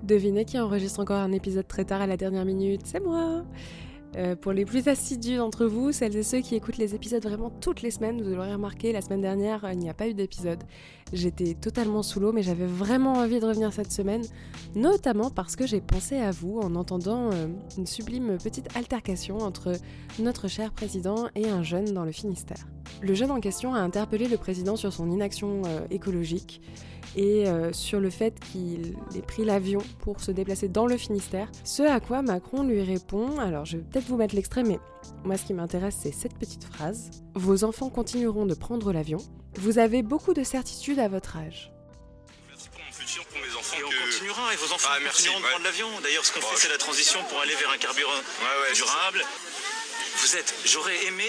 Devinez qui enregistre encore un épisode très tard à la dernière minute, c'est moi. Pour les plus assidus d'entre vous, celles et ceux qui écoutent les épisodes vraiment toutes les semaines, vous l'aurez remarqué, la semaine dernière, il n'y a pas eu d'épisode. J'étais totalement sous l'eau, mais j'avais vraiment envie de revenir cette semaine, notamment parce que j'ai pensé à vous en entendant une sublime petite altercation entre notre cher président et un jeune dans le Finistère. Le jeune en question a interpellé le président sur son inaction écologique et sur le fait qu'il ait pris l'avion pour se déplacer dans le Finistère. Ce à quoi Macron lui répond, alors je vais peut-être vous mettre l'extrait, mais moi ce qui m'intéresse c'est cette petite phrase. « Vos enfants continueront de prendre l'avion. Vous avez beaucoup de certitudes à votre âge. » Merci pour mon futur, pour mes enfants. Et on continuera, et vos enfants continueront de prendre l'avion. D'ailleurs, ce qu'on fait, c'est la transition pour aller vers un carburant durable. J'aurais aimé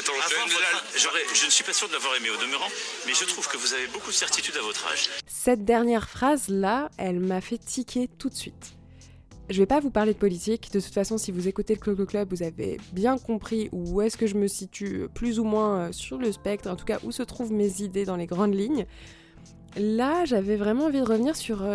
je ne suis pas sûr de l'avoir aimé au demeurant, mais je trouve que vous avez beaucoup de certitudes à votre âge. Cette dernière phrase-là, elle m'a fait tiquer tout de suite. Je vais pas vous parler de politique, de toute façon si vous écoutez le Clo-Clo Club, vous avez bien compris où est-ce que je me situe plus ou moins sur le spectre, en tout cas où se trouvent mes idées dans les grandes lignes. Là, j'avais vraiment envie de revenir sur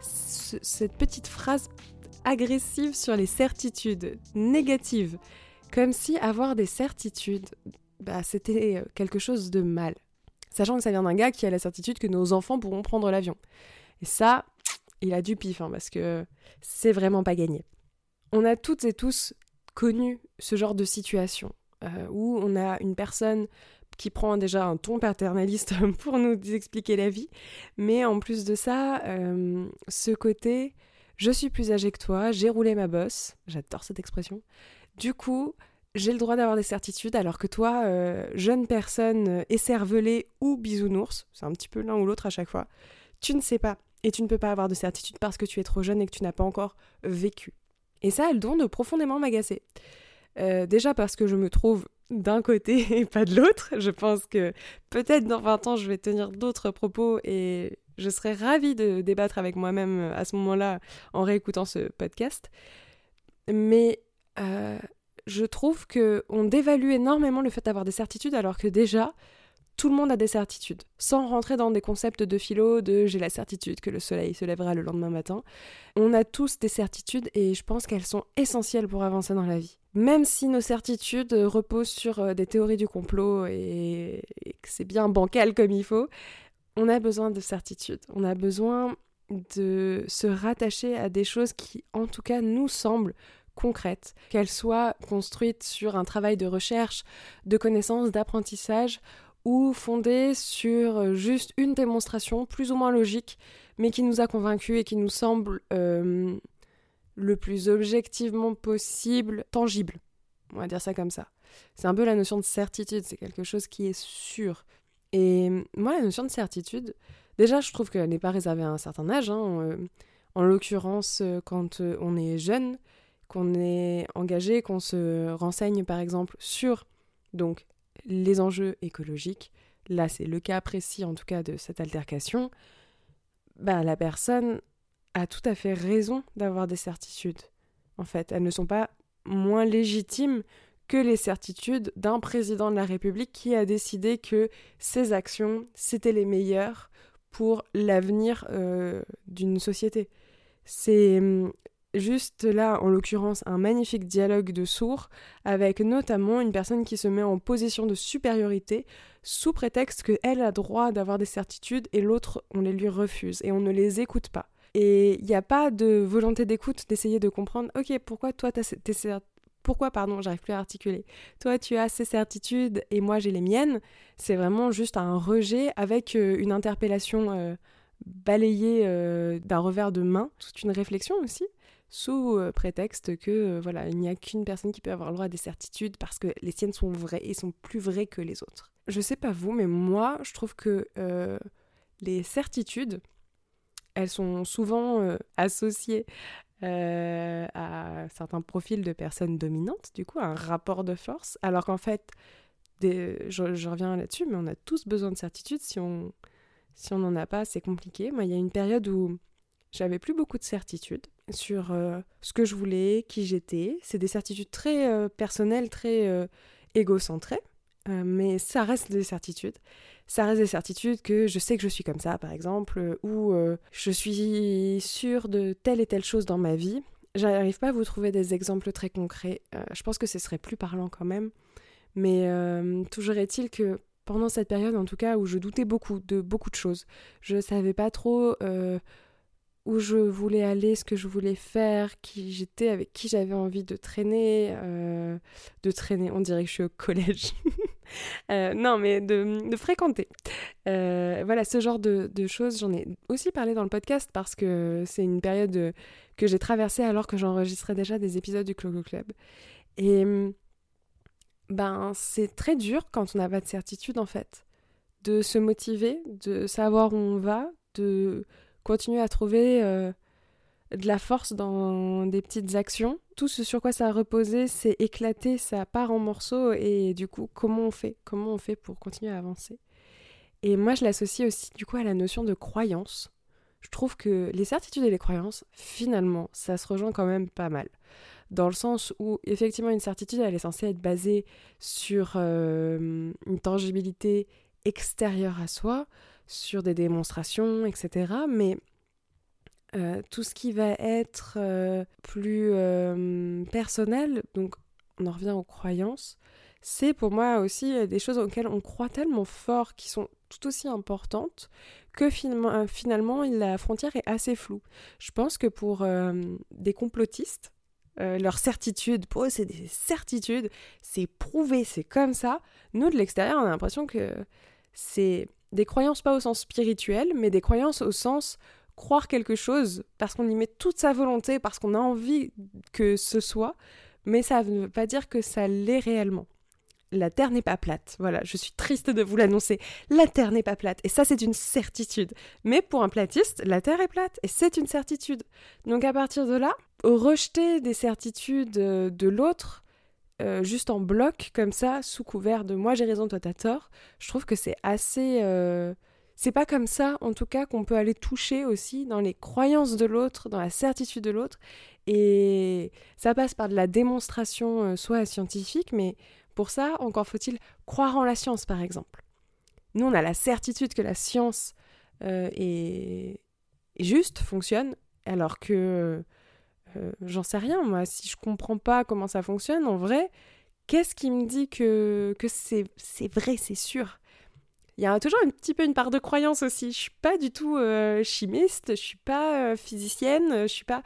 cette petite phrase agressive sur les certitudes négatives. Comme si avoir des certitudes, c'était quelque chose de mal. Sachant que ça vient d'un gars qui a la certitude que nos enfants pourront prendre l'avion. Et ça, il a du pif, parce que c'est vraiment pas gagné. On a toutes et tous connu ce genre de situation, où on a une personne qui prend déjà un ton paternaliste pour nous expliquer la vie, mais en plus de ça, ce côté « je suis plus âgé que toi, j'ai roulé ma bosse », j'adore cette expression. Du coup, j'ai le droit d'avoir des certitudes, alors que toi, jeune personne écervelée ou bisounours, c'est un petit peu l'un ou l'autre à chaque fois, tu ne sais pas et tu ne peux pas avoir de certitude parce que tu es trop jeune et que tu n'as pas encore vécu. Et ça a le don de profondément m'agacer. Déjà parce que je me trouve d'un côté et pas de l'autre. Je pense que peut-être dans 20 ans, je vais tenir d'autres propos et je serais ravie de débattre avec moi-même à ce moment-là en réécoutant ce podcast. Mais je trouve qu'on dévalue énormément le fait d'avoir des certitudes alors que déjà, tout le monde a des certitudes. Sans rentrer dans des concepts de philo, de j'ai la certitude que le soleil se lèvera le lendemain matin. On a tous des certitudes et je pense qu'elles sont essentielles pour avancer dans la vie. Même si nos certitudes reposent sur des théories du complot et que c'est bien bancal comme il faut, on a besoin de certitudes. On a besoin de se rattacher à des choses qui, en tout cas, nous semblent concrètes, qu'elles soient construites sur un travail de recherche, de connaissance, d'apprentissage, ou fondées sur juste une démonstration plus ou moins logique, mais qui nous a convaincus et qui nous semble le plus objectivement possible, tangible. On va dire ça comme ça. C'est un peu la notion de certitude, c'est quelque chose qui est sûr. Et moi, la notion de certitude, déjà, je trouve qu'elle n'est pas réservée à un certain âge. En l'occurrence, quand on est jeune, qu'on est engagé, qu'on se renseigne par exemple sur donc, les enjeux écologiques, là c'est le cas précis en tout cas de cette altercation, la personne a tout à fait raison d'avoir des certitudes. En fait, elles ne sont pas moins légitimes que les certitudes d'un président de la République qui a décidé que ses actions, c'était les meilleures pour l'avenir d'une société. C'est juste là, en l'occurrence, un magnifique dialogue de sourds avec notamment une personne qui se met en position de supériorité sous prétexte qu'elle a droit d'avoir des certitudes et l'autre, on les lui refuse et on ne les écoute pas. Et il n'y a pas de volonté d'écoute, d'essayer de comprendre « Ok, pourquoi toi j'arrive plus à articuler. Toi, tu as ces certitudes et moi, j'ai les miennes. » C'est vraiment juste un rejet avec une interpellation balayée d'un revers de main, toute une réflexion aussi, sous prétexte que il n'y a qu'une personne qui peut avoir le droit à des certitudes parce que les siennes sont vraies et sont plus vraies que les autres. Je sais pas vous, mais moi, je trouve que les certitudes, elles sont souvent associées à certains profils de personnes dominantes, du coup, à un rapport de force, alors qu'en fait, je reviens là-dessus, mais on a tous besoin de certitudes. Si on n'en a pas, c'est compliqué. Moi, il y a une période où j'avais plus beaucoup de certitudes sur ce que je voulais, qui j'étais. C'est des certitudes très personnelles, très égocentrées. mais ça reste des certitudes. Ça reste des certitudes que je sais que je suis comme ça, par exemple, ou je suis sûre de telle et telle chose dans ma vie. J'arrive pas à vous trouver des exemples très concrets. Je pense que ce serait plus parlant quand même. Mais toujours est-il que pendant cette période, en tout cas, où je doutais beaucoup de choses, je savais pas trop où je voulais aller, ce que je voulais faire, qui j'étais, avec qui j'avais envie de traîner, on dirait que je suis au collège. Non, mais de fréquenter. Voilà, ce genre de choses, j'en ai aussi parlé dans le podcast parce que c'est une période que j'ai traversée alors que j'enregistrais déjà des épisodes du Clo-Clo Club. Et c'est très dur quand on n'a pas de certitude, en fait, de se motiver, de savoir où on va, de continuer à trouver de la force dans des petites actions. Tout ce sur quoi ça a reposé, c'est éclaté, ça part en morceaux, et du coup, comment on fait pour continuer à avancer? Et moi, je l'associe aussi du coup à la notion de croyance. Je trouve que les certitudes et les croyances, finalement, ça se rejoint quand même pas mal. Dans le sens où, effectivement, une certitude, elle est censée être basée sur une tangibilité extérieure à soi, sur des démonstrations, etc. Mais tout ce qui va être plus personnel, donc on en revient aux croyances, c'est pour moi aussi des choses auxquelles on croit tellement fort, qui sont tout aussi importantes, que finalement la frontière est assez floue. Je pense que pour des complotistes, leurs certitudes, pour eux c'est des certitudes, c'est prouvé, c'est comme ça. Nous de l'extérieur on a l'impression que c'est des croyances pas au sens spirituel, mais des croyances au sens croire quelque chose parce qu'on y met toute sa volonté, parce qu'on a envie que ce soit, mais ça ne veut pas dire que ça l'est réellement. La Terre n'est pas plate, voilà, je suis triste de vous l'annoncer, la Terre n'est pas plate, et ça c'est une certitude. Mais pour un platiste, la Terre est plate, et c'est une certitude. Donc à partir de là, rejeter des certitudes de l'autre, juste en bloc, comme ça, sous couvert de « moi j'ai raison, toi t'as tort », je trouve que c'est assez... C'est pas comme ça, en tout cas, qu'on peut aller toucher aussi dans les croyances de l'autre, dans la certitude de l'autre, et ça passe par de la démonstration, soit scientifique, mais... Pour ça, encore faut-il croire en la science, par exemple. Nous, on a la certitude que la science est juste, fonctionne, alors que j'en sais rien, moi. Si je comprends pas comment ça fonctionne, en vrai, qu'est-ce qui me dit que c'est vrai, c'est sûr ? Il y a toujours un petit peu une part de croyance aussi. Je suis pas du tout chimiste, je suis pas physicienne, je suis pas,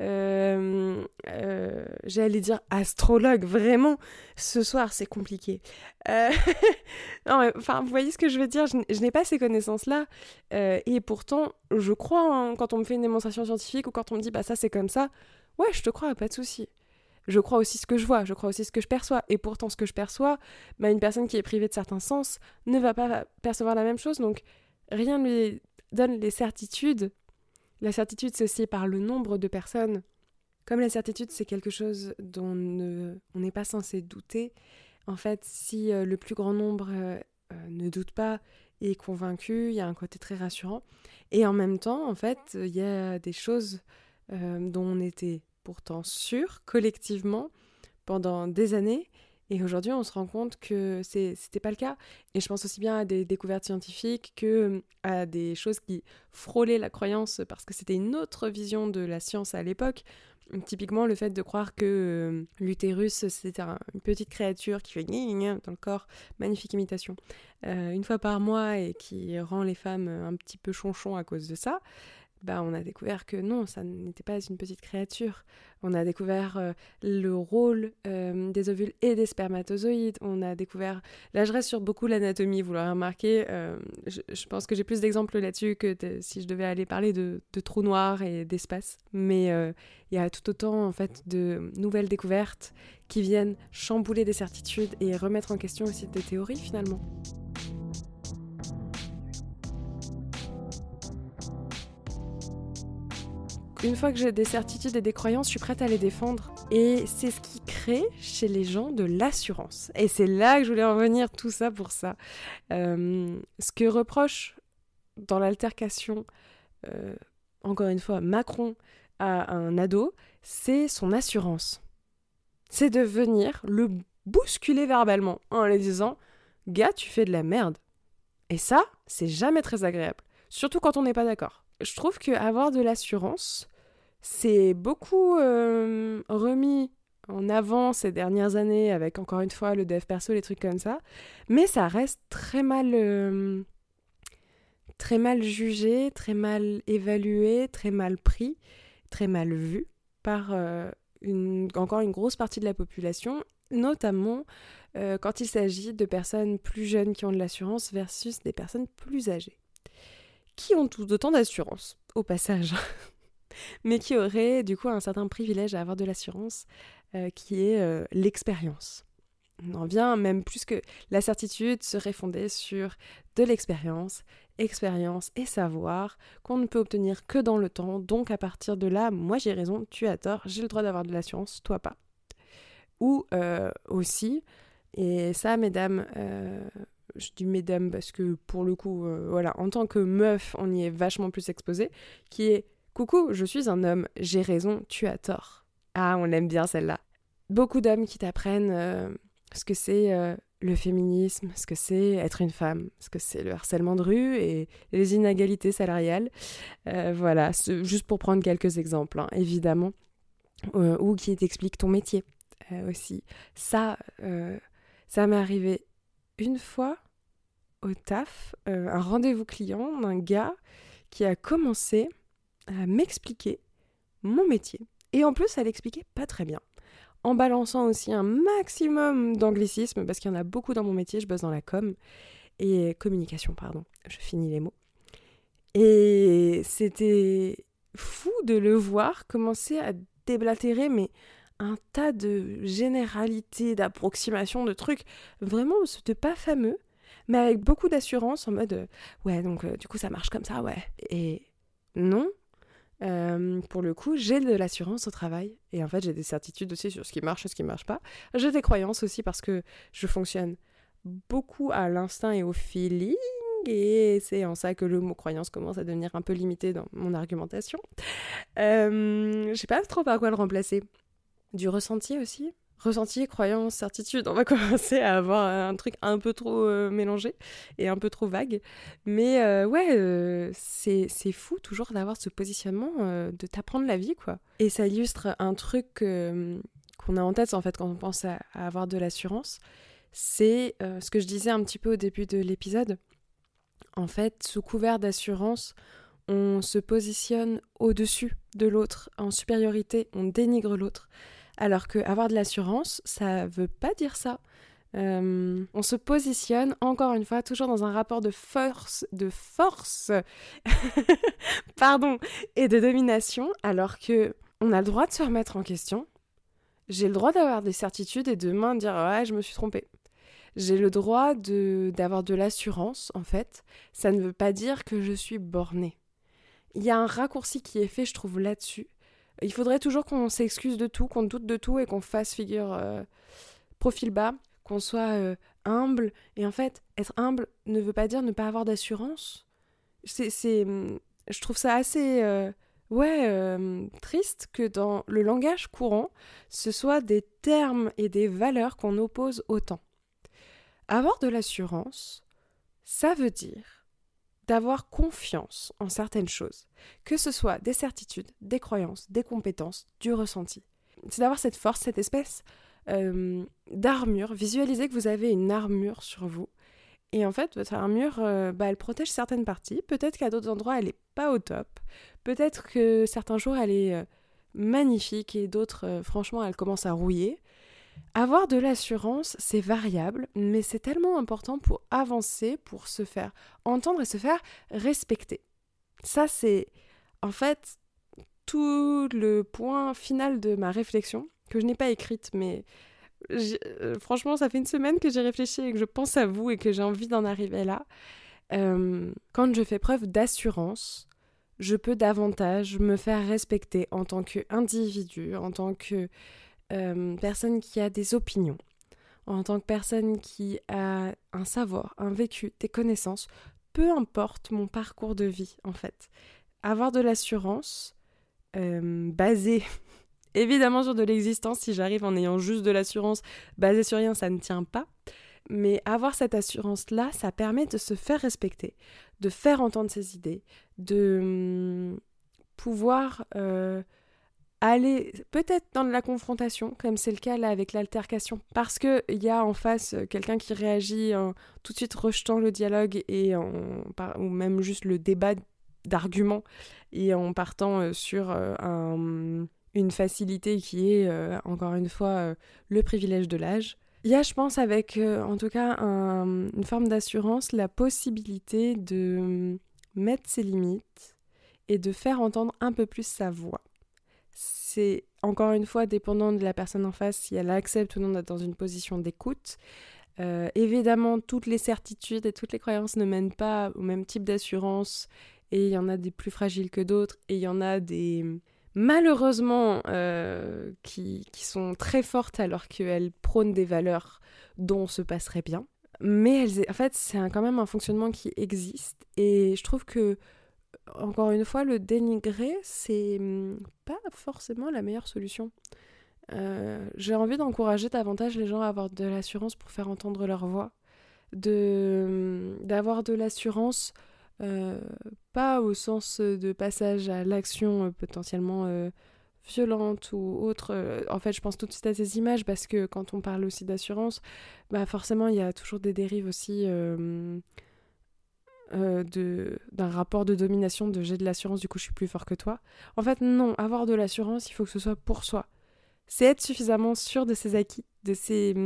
j'allais dire astrologue. Vraiment, ce soir c'est compliqué. Non, mais, enfin, vous voyez ce que je veux dire. Je n'ai pas ces connaissances-là, et pourtant, je crois quand on me fait une démonstration scientifique ou quand on me dit bah ça c'est comme ça. Ouais, je te crois, pas de souci. Je crois aussi ce que je vois, je crois aussi ce que je perçois. Et pourtant, ce que je perçois, une personne qui est privée de certains sens ne va pas percevoir la même chose. Donc, rien ne lui donne les certitudes. La certitude, c'est aussi par le nombre de personnes. Comme la certitude, c'est quelque chose dont on n'est pas censé douter. En fait, si le plus grand nombre ne doute pas et est convaincu, il y a un côté très rassurant. Et en même temps, en fait, il y a des choses dont on était... pourtant sûr, collectivement, pendant des années. Et aujourd'hui, on se rend compte que c'était pas le cas. Et je pense aussi bien à des découvertes scientifiques que à des choses qui frôlaient la croyance parce que c'était une autre vision de la science à l'époque. Typiquement, le fait de croire que l'utérus, c'était une petite créature qui fait gna dans le corps, magnifique imitation, une fois par mois et qui rend les femmes un petit peu chonchons à cause de ça. On a découvert que non, ça n'était pas une petite créature. On a découvert le rôle des ovules et des spermatozoïdes. On a découvert... Là, je reste sur beaucoup l'anatomie, vous l'aurez remarqué. Je pense que j'ai plus d'exemples là-dessus que si je devais aller parler de trous noirs et d'espace. Mais il y a tout autant, en fait, de nouvelles découvertes qui viennent chambouler des certitudes et remettre en question aussi des théories, finalement. Une fois que j'ai des certitudes et des croyances, je suis prête à les défendre. Et c'est ce qui crée chez les gens de l'assurance. Et c'est là que je voulais en venir, tout ça pour ça. Ce que reproche dans l'altercation, encore une fois, Macron à un ado, c'est son assurance. C'est de venir le bousculer verbalement en lui disant Gars, tu fais de la merde. Et ça, c'est jamais très agréable. Surtout quand on n'est pas d'accord. Je trouve qu'avoir de l'assurance, c'est beaucoup remis en avant ces dernières années avec, encore une fois, le dev perso, les trucs comme ça. Mais ça reste très mal jugé, très mal évalué, très mal pris, très mal vu par encore une grosse partie de la population, notamment quand il s'agit de personnes plus jeunes qui ont de l'assurance versus des personnes plus âgées, qui ont tout autant d'assurance, au passage, mais qui auraient du coup un certain privilège à avoir de l'assurance, qui est l'expérience. On en vient même plus que la certitude serait fondée sur de l'expérience et savoir qu'on ne peut obtenir que dans le temps, donc à partir de là, moi j'ai raison, tu as tort, j'ai le droit d'avoir de l'assurance, toi pas. Ou aussi, et ça mesdames, je dis mesdames parce que pour le coup, voilà, en tant que meuf, on y est vachement plus exposé, qui est « Coucou, je suis un homme, j'ai raison, tu as tort ». Ah, on aime bien celle-là. Beaucoup d'hommes qui t'apprennent ce que c'est le féminisme, ce que c'est être une femme, ce que c'est le harcèlement de rue et les inégalités salariales. Voilà, juste pour prendre quelques exemples, hein, évidemment. Ou qui t'expliquent ton métier aussi. Ça m'est arrivé une fois au taf, un rendez-vous client d'un gars qui a commencé à m'expliquer mon métier. Et en plus, à l'expliquer pas très bien. En balançant aussi un maximum d'anglicisme, parce qu'il y en a beaucoup dans mon métier, je bosse dans la communication, pardon, je finis les mots. Et c'était fou de le voir commencer à déblatérer, mais un tas de généralités, d'approximations, de trucs, vraiment, c'était pas fameux, mais avec beaucoup d'assurance, en mode, ouais, donc du coup ça marche comme ça, ouais. Et non. Pour le coup, j'ai de l'assurance au travail et en fait j'ai des certitudes aussi sur ce qui marche et ce qui marche pas. J'ai des croyances aussi parce que je fonctionne beaucoup à l'instinct et au feeling et c'est en ça que le mot croyance commence à devenir un peu limité dans mon argumentation. Je sais pas trop par quoi le remplacer. Du ressenti aussi. Ressenti, croyance, certitude, on va commencer à avoir un truc un peu trop mélangé et un peu trop vague. Mais c'est fou toujours d'avoir ce positionnement, de t'apprendre la vie, quoi. Et ça illustre un truc qu'on a en tête, en fait, quand on pense à avoir de l'assurance. C'est ce que je disais un petit peu au début de l'épisode. En fait, sous couvert d'assurance, on se positionne au-dessus de l'autre, en supériorité, on dénigre l'autre. Alors qu'avoir de l'assurance, ça veut pas dire ça. On se positionne, encore une fois, toujours dans un rapport de force, pardon, et de domination, alors que on a le droit de se remettre en question. J'ai le droit d'avoir des certitudes et demain dire « Ouais, je me suis trompée ». J'ai le droit d'avoir de l'assurance, en fait. Ça ne veut pas dire que je suis bornée. Il y a un raccourci qui est fait, je trouve, là-dessus. Il faudrait toujours qu'on s'excuse de tout, qu'on doute de tout et qu'on fasse figure profil bas, qu'on soit humble. Et en fait, être humble ne veut pas dire ne pas avoir d'assurance. Je trouve ça assez triste que dans le langage courant, ce soit des termes et des valeurs qu'on oppose autant. Avoir de l'assurance, ça veut dire d'avoir confiance en certaines choses, que ce soit des certitudes, des croyances, des compétences, du ressenti. C'est d'avoir cette force, cette espèce d'armure. Visualisez que vous avez une armure sur vous. Et en fait, votre armure, elle protège certaines parties. Peut-être qu'à d'autres endroits, elle n'est pas au top. Peut-être que certains jours, elle est magnifique et d'autres, franchement, elle commence à rouiller. Avoir de l'assurance, c'est variable, mais c'est tellement important pour avancer, pour se faire entendre et se faire respecter. Ça, c'est en fait tout le point final de ma réflexion, que je n'ai pas écrite, mais franchement, ça fait une semaine que j'ai réfléchi et que je pense à vous et que j'ai envie d'en arriver là. Quand je fais preuve d'assurance, je peux davantage me faire respecter en tant qu'individu, en tant que personne qui a des opinions, en tant que personne qui a un savoir, un vécu, des connaissances, peu importe mon parcours de vie en fait. Avoir de l'assurance basée évidemment sur de l'existence, si j'arrive en ayant juste de l'assurance basée sur rien, ça ne tient pas. Mais avoir cette assurance-là, ça permet de se faire respecter, de faire entendre ses idées, de pouvoir aller peut-être dans de la confrontation, comme c'est le cas là avec l'altercation, parce qu'il y a en face quelqu'un qui réagit en tout de suite rejetant le dialogue ou même juste le débat d'arguments et en partant sur une facilité qui est, encore une fois, le privilège de l'âge. Il y a, je pense, avec en tout cas une forme d'assurance, la possibilité de mettre ses limites et de faire entendre un peu plus sa voix. C'est encore une fois dépendant de la personne en face si elle accepte ou non d'être dans une position d'écoute. Évidemment, toutes les certitudes et toutes les croyances ne mènent pas au même type d'assurance et il y en a des plus fragiles que d'autres et il y en a des malheureusement qui sont très fortes alors qu'elles prônent des valeurs dont on se passerait bien. Mais en fait, c'est quand même un fonctionnement qui existe et je trouve que encore une fois, le dénigrer, c'est pas forcément la meilleure solution. J'ai envie d'encourager davantage les gens à avoir de l'assurance pour faire entendre leur voix. D'avoir de l'assurance, pas au sens de passage à l'action potentiellement violente ou autre. En fait, je pense tout de suite à ces images parce que quand on parle aussi d'assurance, forcément, il y a toujours des dérives aussi... d'un rapport de domination de j'ai de l'assurance, du coup je suis plus fort que toi. En fait non, avoir de l'assurance, il faut que ce soit pour soi. C'est être suffisamment sûr de ses acquis, de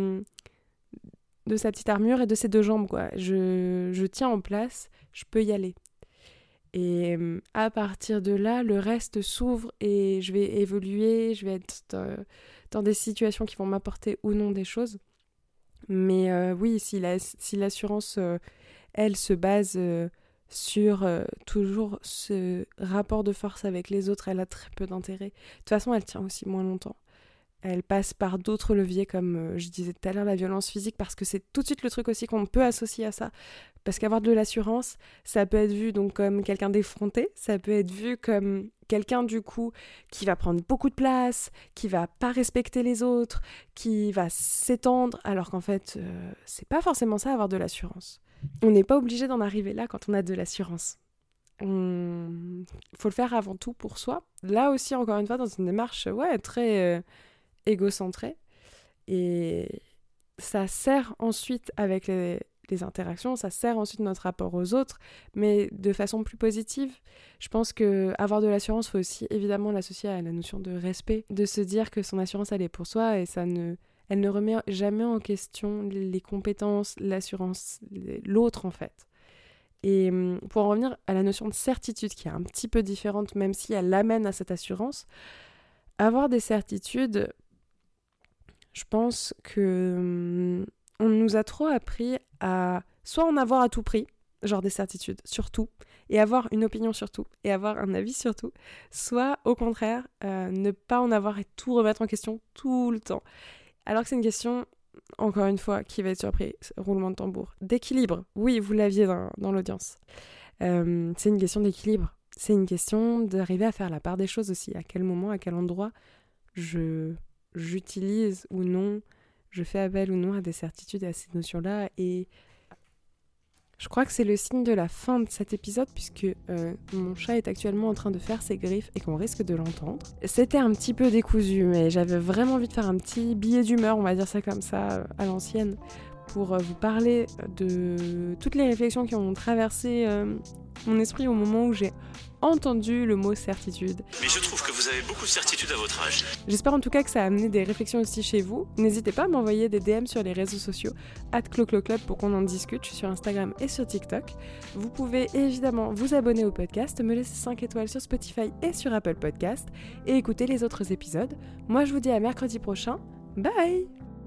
sa petite armure et de ses deux jambes, quoi. Je tiens en place, je peux y aller. Et à partir de là, le reste s'ouvre et je vais évoluer, je vais être dans des situations qui vont m'apporter ou non des choses. Mais oui, si l'assurance... elle se base sur toujours ce rapport de force avec les autres, elle a très peu d'intérêt. De toute façon, elle tient aussi moins longtemps. Elle passe par d'autres leviers comme je disais tout à l'heure, la violence physique, parce que c'est tout de suite le truc aussi qu'on peut associer à ça. Parce qu'avoir de l'assurance, ça peut être vu donc comme quelqu'un d'effronté, ça peut être vu comme quelqu'un du coup qui va prendre beaucoup de place, qui va pas respecter les autres, qui va s'étendre, alors qu'en fait, c'est pas forcément ça avoir de l'assurance. On n'est pas obligé d'en arriver là quand on a de l'assurance. Il faut le faire avant tout pour soi. Là aussi, encore une fois, dans une démarche très égocentrée. Et ça sert ensuite avec les interactions, ça sert ensuite notre rapport aux autres, mais de façon plus positive. Je pense qu'avoir de l'assurance, il faut aussi évidemment l'associer à la notion de respect, de se dire que son assurance, elle est pour soi et elle ne remet jamais en question les compétences, l'assurance, l'autre en fait. Et pour en revenir à la notion de certitude qui est un petit peu différente, même si elle l'amène à cette assurance, avoir des certitudes, je pense que on nous a trop appris à soit en avoir à tout prix, genre des certitudes sur tout, et avoir une opinion sur tout, et avoir un avis sur tout, soit au contraire, ne pas en avoir et tout remettre en question tout le temps. Alors que c'est une question, encore une fois, qui va être surpris, roulement de tambour, d'équilibre. Oui, vous l'aviez dans l'audience. C'est une question d'équilibre. C'est une question d'arriver à faire la part des choses aussi. À quel moment, à quel endroit j'utilise ou non, je fais appel ou non à des certitudes et à ces notions-là. Et je crois que c'est le signe de la fin de cet épisode puisque mon chat est actuellement en train de faire ses griffes et qu'on risque de l'entendre. C'était un petit peu décousu, mais j'avais vraiment envie de faire un petit billet d'humeur, on va dire ça comme ça, à l'ancienne, pour vous parler de toutes les réflexions qui ont traversé mon esprit au moment où j'ai entendu le mot certitude. Mais je trouve que vous avez beaucoup de certitude à votre âge. J'espère en tout cas que ça a amené des réflexions aussi chez vous. N'hésitez pas à m'envoyer des DM sur les réseaux sociaux @clocloclub pour qu'on en discute. Je suis sur Instagram et sur TikTok. Vous pouvez évidemment vous abonner au podcast, me laisser 5 étoiles sur Spotify et sur Apple Podcast et écouter les autres épisodes. Moi je vous dis à mercredi prochain. Bye!